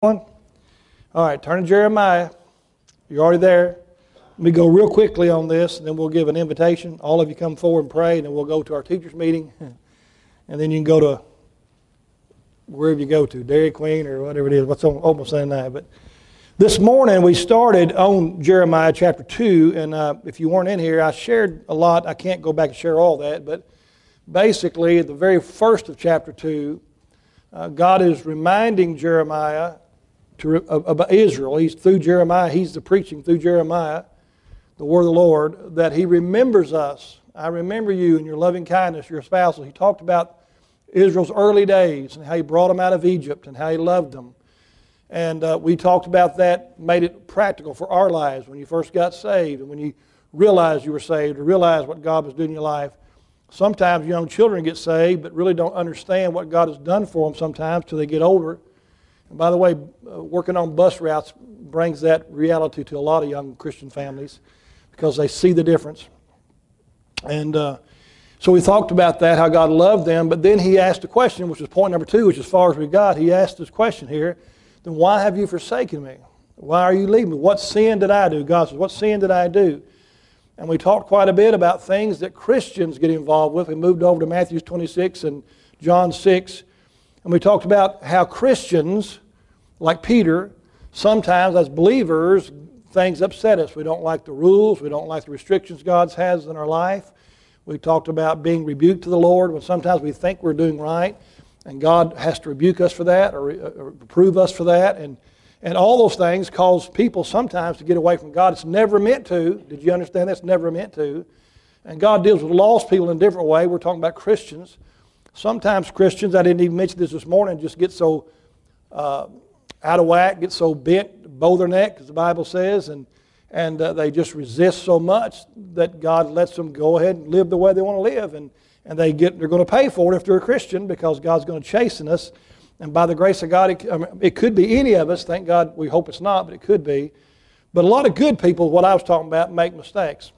All right, turn to Jeremiah. You're already there. Let me go real quickly on this, and then we'll give an invitation. All of you come forward and pray, and then we'll go to our teachers' meeting. And then you can go to wherever you go to, Dairy Queen or whatever it is, what's on open Sunday night. But this morning we started on Jeremiah chapter 2, and if you weren't in here, I shared a lot. I can't go back and share all that, but basically at the very first of chapter 2, God is reminding Jeremiah about Israel. He's through Jeremiah. He's the preaching through Jeremiah, the word of the Lord, that He remembers us. I remember you and your loving kindness, your spousal. He talked about Israel's early days and how He brought them out of Egypt and how He loved them. And we talked about that, made it practical for our lives when you first got saved and when you realized you were saved or realized what God was doing in your life. Sometimes young children get saved but really don't understand what God has done for them sometimes till they get older. And by the way, working on bus routes brings that reality to a lot of young Christian families because they see the difference. And so we talked about that, how God loved them, but then He asked a question, which is point number 2, which as far as we got, He asked this question here, then why have you forsaken me? Why are you leaving me? What sin did I do? God says, what sin did I do? And we talked quite a bit about things that Christians get involved with. We moved over to Matthew 26 and John 6. And we talked about how Christians, like Peter, sometimes as believers, things upset us. We don't like the rules. We don't like the restrictions God has in our life. We talked about being rebuked to the Lord when sometimes we think we're doing right. And God has to rebuke us for that or reprove us for that. And all those things cause people sometimes to get away from God. It's never meant to. Did you understand that? It's never meant to. And God deals with lost people in a different way. We're talking about Christians. Sometimes Christians, I didn't even mention this morning, just get so out of whack, get so bent, bow their neck, as the Bible says, and they just resist so much that God lets them go ahead and live the way they want to live. And they're going to pay for it if they're a Christian because God's going to chasten us. And by the grace of God, it could be any of us. Thank God, we hope it's not, but it could be. But a lot of good people, what I was talking about, make mistakes.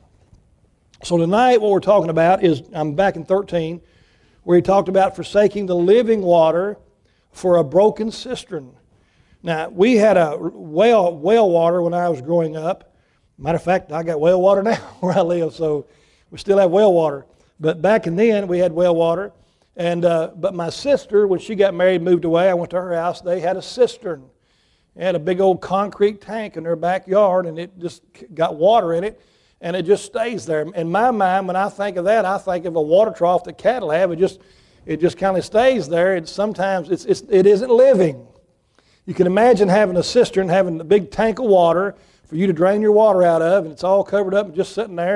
So tonight what we're talking about is, I'm back in 13, where He talked about forsaking the living water for a broken cistern. Now, we had a well water when I was growing up. Matter of fact, I got well water now where I live, so we still have well water. But back then, we had well water. And but my sister, when she got married and moved away, I went to her house. They had a cistern. They had a big old concrete tank in their backyard, and it just got water in it, and it just stays there. In my mind, when I think of that, I think of a water trough that cattle have. It just kind of stays there. And sometimes it isn't living. You can imagine having a cistern, having a big tank of water for you to drain your water out of, and it's all covered up and just sitting there.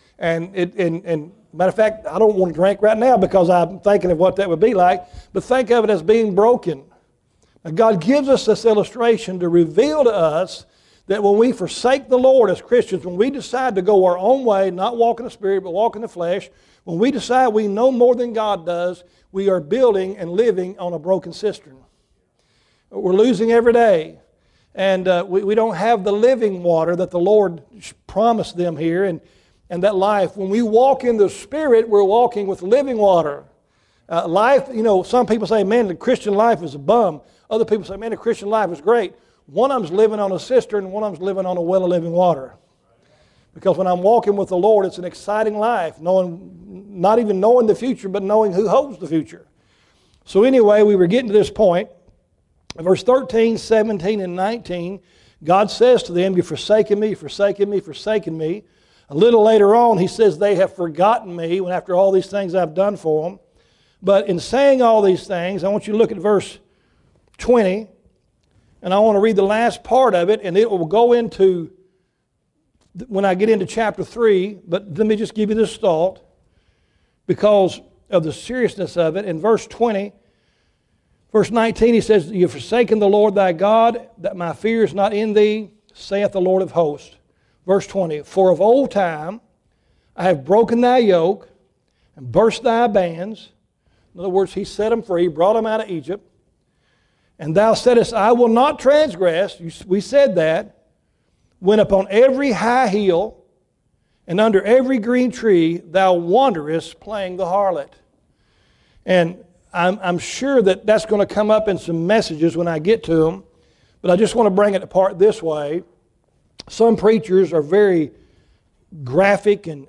And matter of fact, I don't want to drink right now because I'm thinking of what that would be like. But think of it as being broken. Now, God gives us this illustration to reveal to us that when we forsake the Lord as Christians, when we decide to go our own way, not walk in the Spirit but walk in the flesh, when we decide we know more than God does, we are building and living on a broken cistern. We're losing every day. And we don't have the living water that the Lord promised them here and that life. When we walk in the Spirit, we're walking with living water. Life, some people say, man, the Christian life is a bum. Other people say, man, the Christian life is great. One of them's living on a cistern and one of them's living on a well of living water. Because when I'm walking with the Lord, it's an exciting life, not even knowing the future, but knowing who holds the future. So anyway, we were getting to this point. Verse 13, 17, and 19, God says to them, you've forsaken me, forsaken me, forsaken me. A little later on, He says, they have forgotten me when after all these things I've done for them. But in saying all these things, I want you to look at verse 20, and I want to read the last part of it, and it will go into, when I get into chapter 3, but let me just give you this thought, because of the seriousness of it. In verse 20, verse 19, He says, you've forsaken the Lord thy God, that my fear is not in thee, saith the Lord of hosts. Verse 20, for of old time I have broken thy yoke and burst thy bands. In other words, He set them free, brought them out of Egypt. And thou saidest, I will not transgress. We said that. When upon every high hill and under every green tree thou wanderest playing the harlot. And I'm sure that that's going to come up in some messages when I get to them. But I just want to bring it apart this way. Some preachers are very graphic and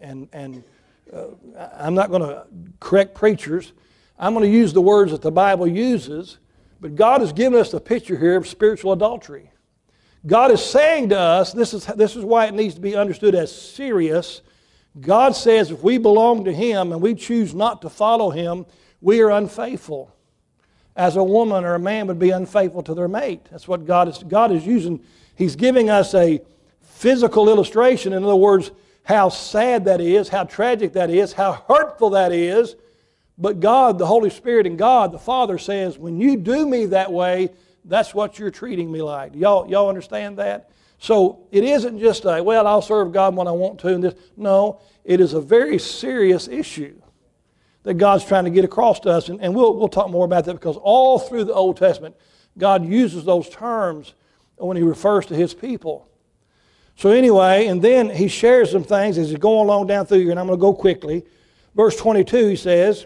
I'm not going to correct preachers. I'm going to use the words that the Bible uses, but God has given us a picture here of spiritual adultery. God is saying to us, this is why it needs to be understood as serious. God says if we belong to Him and we choose not to follow Him, we are unfaithful. As a woman or a man would be unfaithful to their mate. That's what God is using. He's giving us a physical illustration. In other words, how sad that is, how tragic that is, how hurtful that is. But God, the Holy Spirit, and God, the Father, says, when you do me that way, that's what you're treating me like. Y'all understand that? So it isn't just a, well, I'll serve God when I want to. And this. No, it is a very serious issue that God's trying to get across to us. And we'll talk more about that because all through the Old Testament, God uses those terms when He refers to His people. So anyway, and then He shares some things as He's going along down through here, and I'm going to go quickly. Verse 22, He says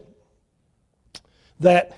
that,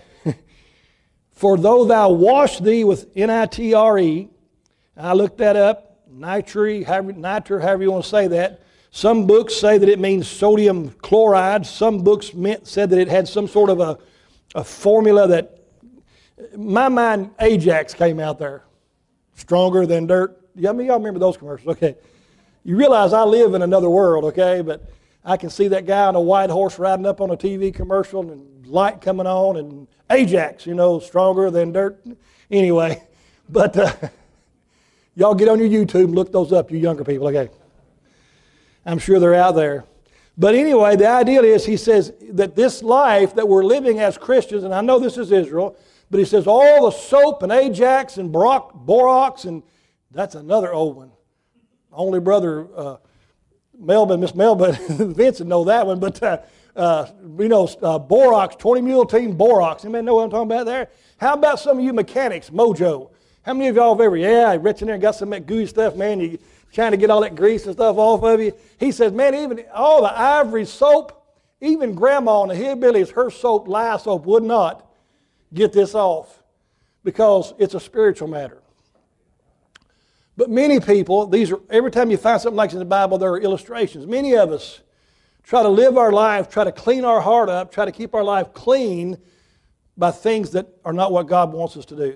for though thou wash thee with N-I-T-R-E, I looked that up, nitre, however you want to say that. Some books say that it means sodium chloride. Some books said that it had some sort of a formula that, in my mind, Ajax came out there. Stronger than dirt. Y'all remember those commercials? Okay. You realize I live in another world, okay? But I can see that guy on a white horse riding up on a TV commercial and light coming on and Ajax, stronger than dirt. Anyway, but y'all get on your YouTube and look those up, you younger people, okay? I'm sure they're out there. But anyway, the idea is, he says that this life that we're living as Christians, and I know this is Israel, but he says all the soap and Ajax and Borax, and that's another old one. Only brother Miss Melvin, Vincent know that one, but Borax, 20 Mule Team Borax. Anybody know what I'm talking about there? How about some of you mechanics, Mojo? How many of y'all have ever, reached in there and got some of that gooey stuff, man, you trying to get all that grease and stuff off of you? He says, man, even all the Ivory soap, even Grandma and the hillbillies, her soap, lye soap, would not get this off because it's a spiritual matter. But many people, every time you find something like this in the Bible, there are illustrations. Many of us try to live our life, try to clean our heart up, try to keep our life clean by things that are not what God wants us to do.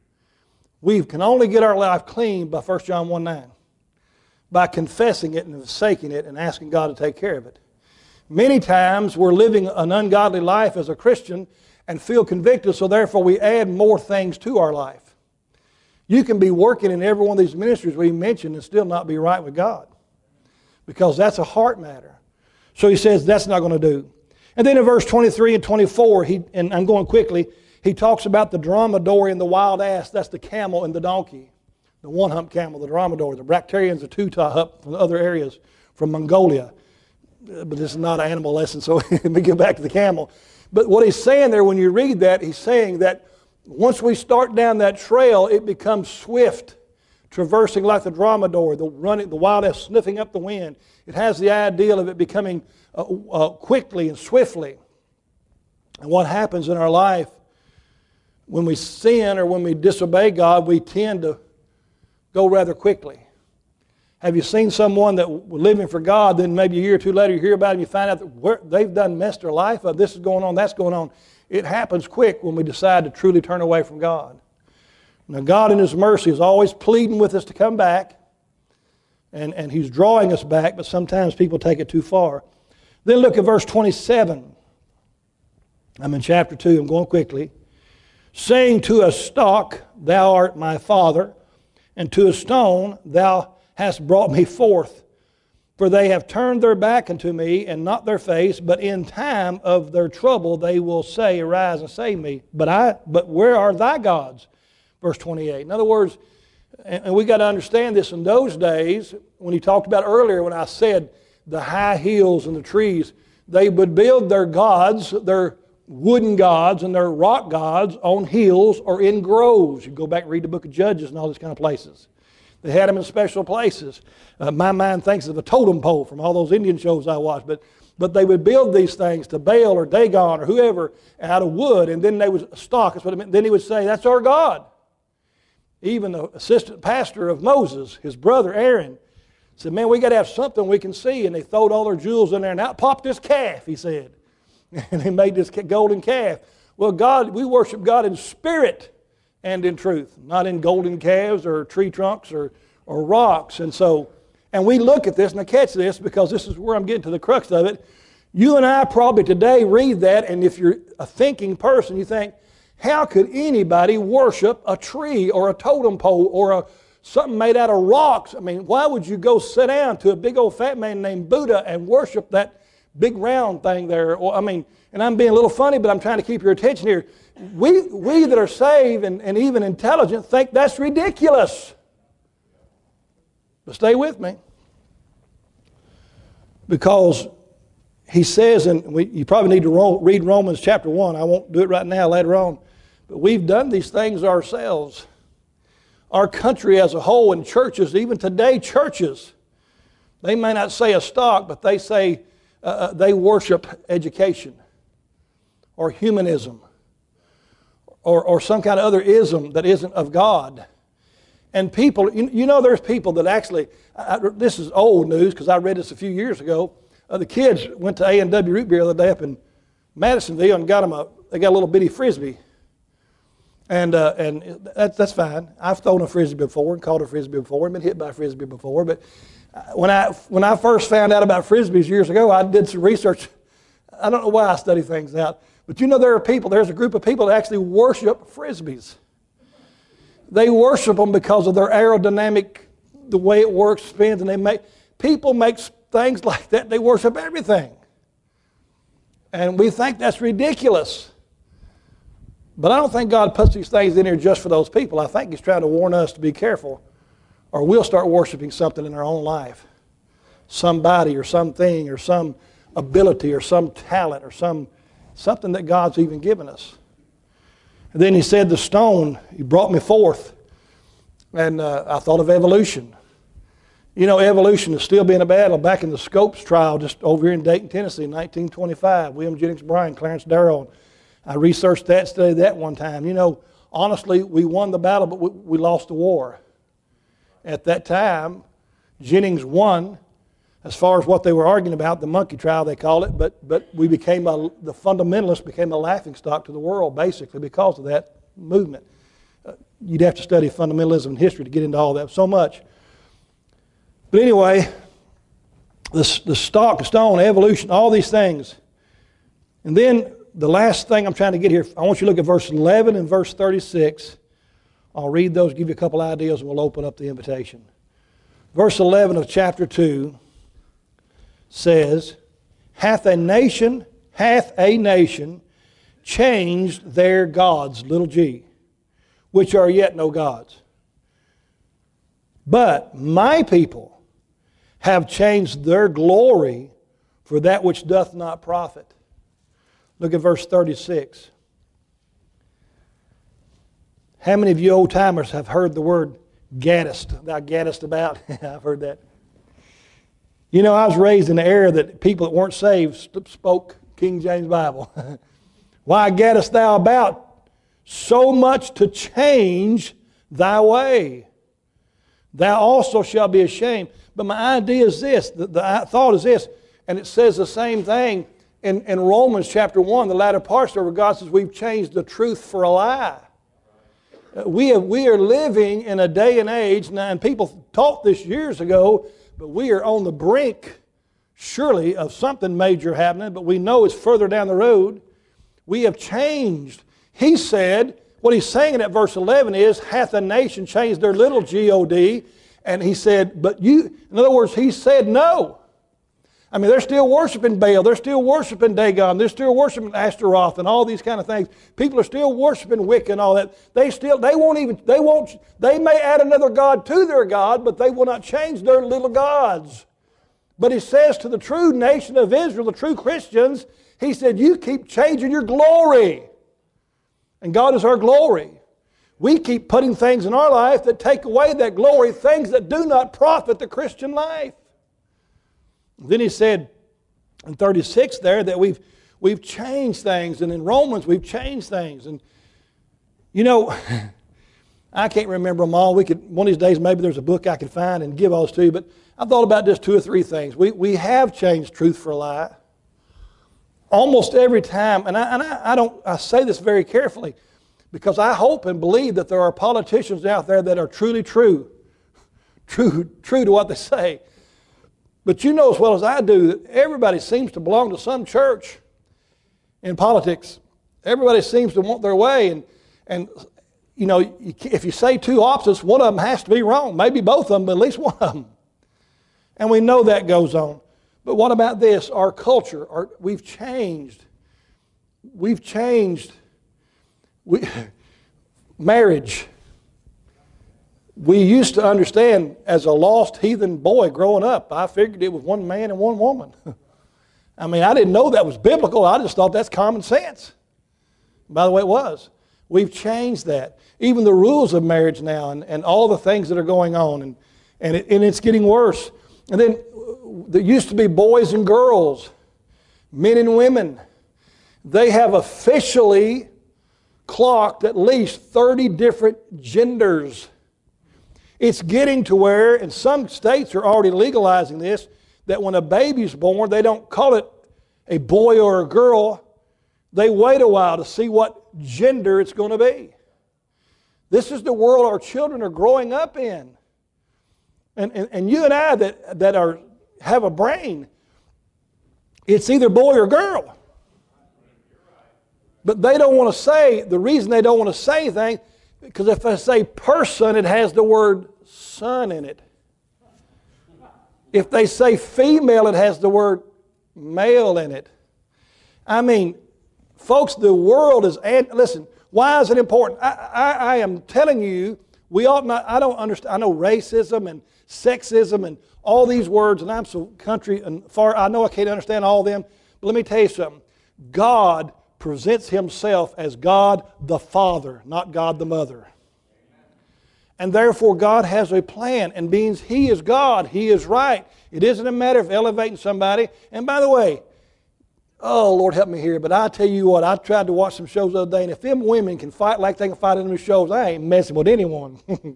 We can only get our life clean by 1 John 1:9, by confessing it and forsaking it and asking God to take care of it. Many times we're living an ungodly life as a Christian and feel convicted, so therefore we add more things to our life. You can be working in every one of these ministries we mentioned and still not be right with God because that's a heart matter. So he says that's not going to do. And then in verse 23 and 24, and I'm going quickly, he talks about the dromedary and the wild ass. That's the camel and the donkey. The one-hump camel, the dromedary. The Bracterians, the two-hump from other areas, from Mongolia. But this is not an animal lesson, so let me get back to the camel. But what he's saying there, when you read that, he's saying that once we start down that trail, it becomes swift, traversing like the dromedary, the wild ass sniffing up the wind. It has the ideal of it becoming quickly and swiftly. And what happens in our life when we sin or when we disobey God, we tend to go rather quickly. Have you seen someone that was living for God, then maybe a year or two later you hear about them, you find out that they've done messed their life up, this is going on, that's going on. It happens quick when we decide to truly turn away from God. Now God in His mercy is always pleading with us to come back, and He's drawing us back, but sometimes people take it too far. Then look at verse 27. I'm in chapter 2, I'm going quickly. Saying to a stalk, thou art my father, and to a stone, thou hast brought me forth. For they have turned their back unto me, and not their face, but in time of their trouble they will say, arise and save me. But where are thy gods? Verse 28. In other words, and we got to understand this, in those days, when he talked about earlier, when I said the high hills and the trees, they would build their gods, their wooden gods and their rock gods on hills or in groves. You go back and read the book of Judges and all these kind of places. They had them in special places. My mind thinks of a totem pole from all those Indian shows I watched. But they would build these things to Baal or Dagon or whoever out of wood, and then they would stock. That's what it meant. Then he would say, that's our God. Even the assistant pastor of Moses, his brother Aaron, said, man, we got to have something we can see. And they throwed all their jewels in there, and out popped this calf, he said. And they made this golden calf. Well, we worship God in spirit and in truth, not in golden calves or tree trunks or rocks. And we look at this, and I catch this because this is where I'm getting to the crux of it. You and I probably today read that, and if you're a thinking person, you think, how could anybody worship a tree or a totem pole or something made out of rocks? I mean, why would you go sit down to a big old fat man named Buddha and worship that big round thing there? Or, and I'm being a little funny, but I'm trying to keep your attention here. We that are saved and even intelligent think that's ridiculous. But stay with me. Because he says, and you probably need to read Romans chapter 1. I won't do it right now, later on. But we've done these things ourselves. Our country as a whole, and churches, even today churches, they may not say a stock, but they say they worship education or humanism or some kind of other ism that isn't of God. And people, you know, there's people that actually, this is old news because I read this a few years ago. The kids went to A&W Root Beer the other day up in Madisonville and they got a little bitty Frisbee. And that's fine. I've thrown a Frisbee before and caught a Frisbee before and been hit by a Frisbee before. But when I first found out about Frisbees years ago, I did some research. I don't know why I study things out. But you know there's a group of people that actually worship Frisbees. They worship them because of their aerodynamic, the way it works, spins, and people make things like that. They worship everything. And we think that's ridiculous. But I don't think God puts these things in here just for those people. I think He's trying to warn us to be careful, or we'll start worshiping something in our own life. Somebody or something or some ability or some talent or something that God's even given us. And then He said the stone, He brought me forth. And I thought of evolution. You know, evolution is still being a battle. Back in the Scopes trial just over here in Dayton, Tennessee, 1925, William Jennings Bryan, Clarence Darrow. I researched that, studied that one time. You know, honestly, we won the battle, but we lost the war. At that time, Jennings won as far as what they were arguing about, the monkey trial they call it, but we the fundamentalists became a laughingstock to the world basically because of that movement. You'd have to study fundamentalism and history to get into all that so much. But anyway, the stock, the stone, evolution, all these things. And then the last thing I'm trying to get here, I want you to look at verse 11 and verse 36. I'll read those, give you a couple ideas, and we'll open up the invitation. Verse 11 of chapter 2 says, hath a nation changed their gods, little g, which are yet no gods. But my people have changed their glory for that which doth not profit. Look at verse 36. How many of you old timers have heard the word gaddest? Thou gaddest about? I've heard that. You know, I was raised in the era that people that weren't saved spoke King James Bible. Why gaddest thou about? So much to change thy way. Thou also shalt be ashamed. But my idea is this, the thought is this, and it says the same thing in Romans chapter 1, the latter parts where God says we've changed the truth for a lie. We are living in a day and age, now, and people taught this years ago, but we are on the brink, surely, of something major happening, but we know it's further down the road. We have changed. He said, what he's saying in that verse 11 is, hath a nation changed their little G-O-D? And he said, but you, in other words, he said no. I mean, they're still worshiping Baal. They're still worshiping Dagon. They're still worshiping Ashtaroth and all these kind of things. People are still worshiping Wicca and all that. They may add another god to their God, but they will not change their little gods. But he says to the true nation of Israel, the true Christians, he said, you keep changing your glory. And God is our glory. We keep putting things in our life that take away that glory, things that do not profit the Christian life. Then he said in 36 there that we've changed things, and in Romans we've changed things. And you know, I can't remember them all. One of these days, maybe there's a book I could find and give all those to you. But I thought about just 2 or 3 things. We have changed truth for a lie. Almost every time, and I say this very carefully, because I hope and believe that there are politicians out there that are truly true to what they say. But you know as well as I do that everybody seems to belong to some church in politics. Everybody seems to want their way, and you know, if you say 2 opposites, one of them has to be wrong. Maybe both of them, but at least one of them. And we know that goes on. But what about this? Our culture, we've changed. We've changed. Marriage. We used to understand as a lost heathen boy growing up, I figured it was one man and one woman. I mean, I didn't know that was biblical. I just thought that's common sense. By the way, it was. We've changed that. Even the rules of marriage now and all the things that are going on, and it's getting worse. And then there used to be boys and girls, men and women. They have officially clocked at least 30 different genders. It's getting to where, and some states are already legalizing this, that when a baby's born, they don't call it a boy or a girl. They wait a while to see what gender it's going to be. This is the world our children are growing up in. And you and I that have a brain, it's either boy or girl. But they don't want to say, the reason they don't want to say anything, because if I say person, it has the word son in it. If they say female, it has the word male in it. I mean, folks, the world is, listen, why is it important? I am telling you, we ought not, I don't understand, I know racism and sexism and all these words, and I'm so country and far, I know I can't understand all of them, but let me tell you something. God presents Himself as God the Father, not God the Mother. And therefore God has a plan, and being He is God, He is right. It isn't a matter of elevating somebody. And by the way, oh, Lord help me here, but I tell you what, I tried to watch some shows the other day, and if them women can fight like they can fight in them shows, I ain't messing with anyone.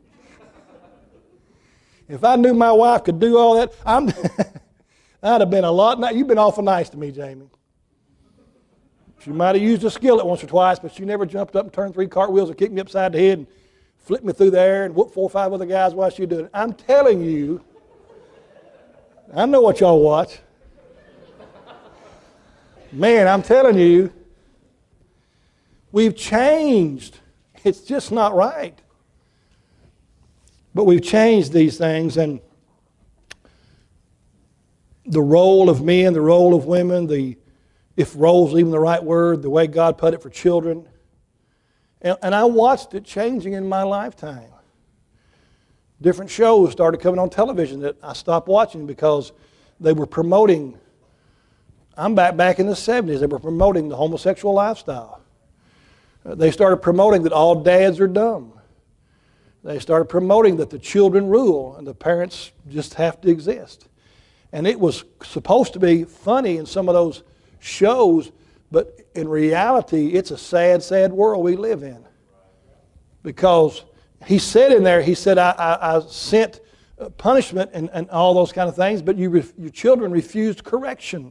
If I knew my wife could do all that, I'd have been a lot. You've been awful nice to me, Jamie. She might have used a skillet once or twice, but she never jumped up and turned 3 cartwheels and kicked me upside the head and flipped me through the air and whooped 4 or 5 other guys while she was doing it. I'm telling you, I know what y'all watch. Man, I'm telling you, we've changed. It's just not right. But we've changed these things, and the role of men, the role of women, if role is even the right word, the way God put it for children. And I watched it changing in my lifetime. Different shows started coming on television that I stopped watching because they were promoting, I'm back in the 70s, they were promoting the homosexual lifestyle. They started promoting that all dads are dumb. They started promoting that the children rule and the parents just have to exist. And it was supposed to be funny in some of those shows, but in reality, it's a sad, sad world we live in. Because he said in there, he said, I sent punishment and all those kind of things, but your children refused correction.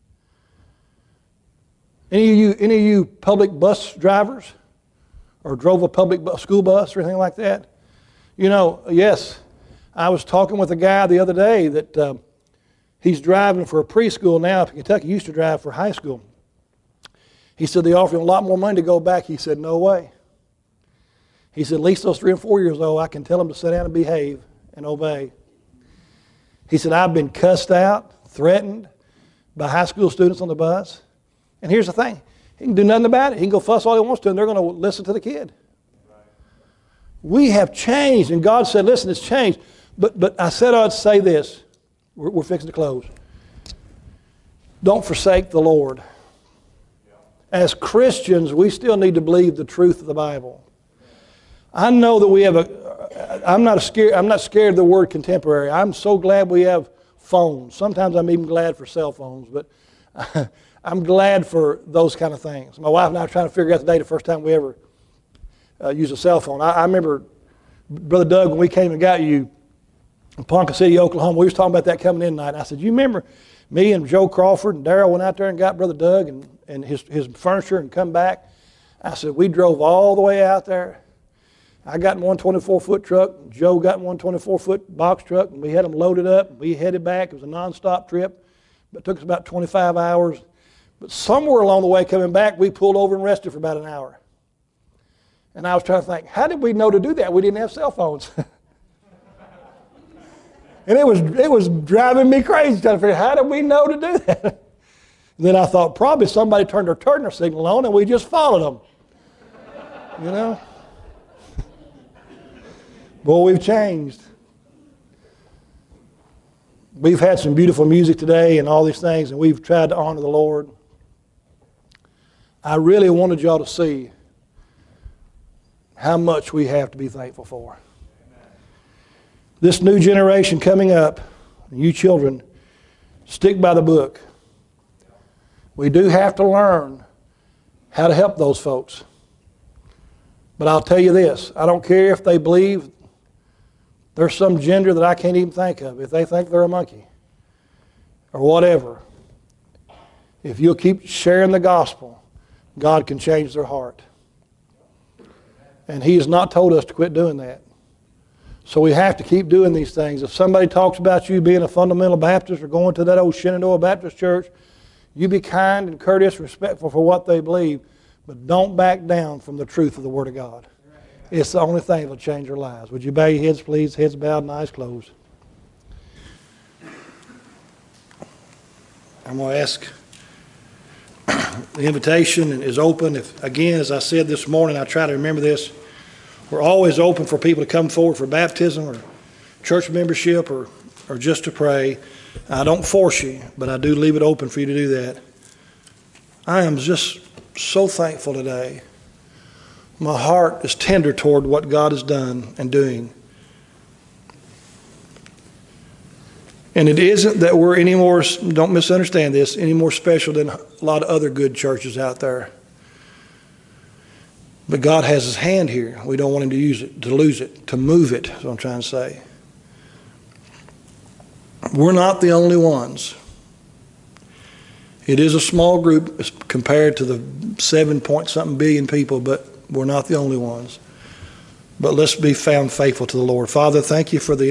Any of you public bus drivers or drove a public school bus or anything like that? You know, yes, I was talking with a guy the other day that he's driving for a preschool now up in Kentucky. He used to drive for high school. He said they offered him a lot more money to go back. He said, no way. He said, at least those 3 and 4 years old, I can tell them to sit down and behave and obey. He said, I've been cussed out, threatened by high school students on the bus. And here's the thing. He can do nothing about it. He can go fuss all he wants to, and they're going to listen to the kid. We have changed, and God said, listen, it's changed. But I said I'd say this. We're fixing to close. Don't forsake the Lord. As Christians, we still need to believe the truth of the Bible. I know that we have I'm not scared of the word contemporary. I'm so glad we have phones. Sometimes I'm even glad for cell phones, but I'm glad for those kind of things. My wife and I were trying to figure out the day the first time we ever used a cell phone. I remember Brother Doug, when we came and got you in Ponca City, Oklahoma, we was talking about that coming in tonight. And I said, you remember me and Joe Crawford and Darrell went out there and got Brother Doug and his furniture and come back? I said, we drove all the way out there. I got in one 24-foot truck. Joe got in one 24-foot box truck, and we had them loaded up. And we headed back. It was a nonstop trip. But it took us about 25 hours. But somewhere along the way coming back, we pulled over and rested for about an hour. And I was trying to think, how did we know to do that? We didn't have cell phones. And it was driving me crazy trying to figure out, how did we know to do that? And then I thought, probably somebody turned their turn signal on and we just followed them. You know? Boy, we've changed. We've had some beautiful music today and all these things, and we've tried to honor the Lord. I really wanted y'all to see how much we have to be thankful for. This new generation coming up, you children, stick by the book. We do have to learn how to help those folks. But I'll tell you this, I don't care if they believe there's some gender that I can't even think of, if they think they're a monkey or whatever. If you'll keep sharing the gospel, God can change their heart. And He has not told us to quit doing that. So we have to keep doing these things. If somebody talks about you being a fundamental Baptist or going to that old Shenandoah Baptist church, you be kind and courteous, respectful for what they believe, but don't back down from the truth of the Word of God. It's the only thing that will change our lives. Would you bow your heads, please? Heads bowed and eyes closed. I'm going to ask, the invitation is open. If, again, as I said this morning, I try to remember this. We're always open for people to come forward for baptism or church membership or just to pray. I don't force you, but I do leave it open for you to do that. I am just so thankful today. My heart is tender toward what God has done and doing. And it isn't that we're any more, don't misunderstand this, any more special than a lot of other good churches out there. But God has His hand here. We don't want Him to use it, to lose it, to move it, is what I'm trying to say. We're not the only ones. It is a small group compared to the 7-point-something billion people, but we're not the only ones. But let's be found faithful to the Lord. Father, thank you for the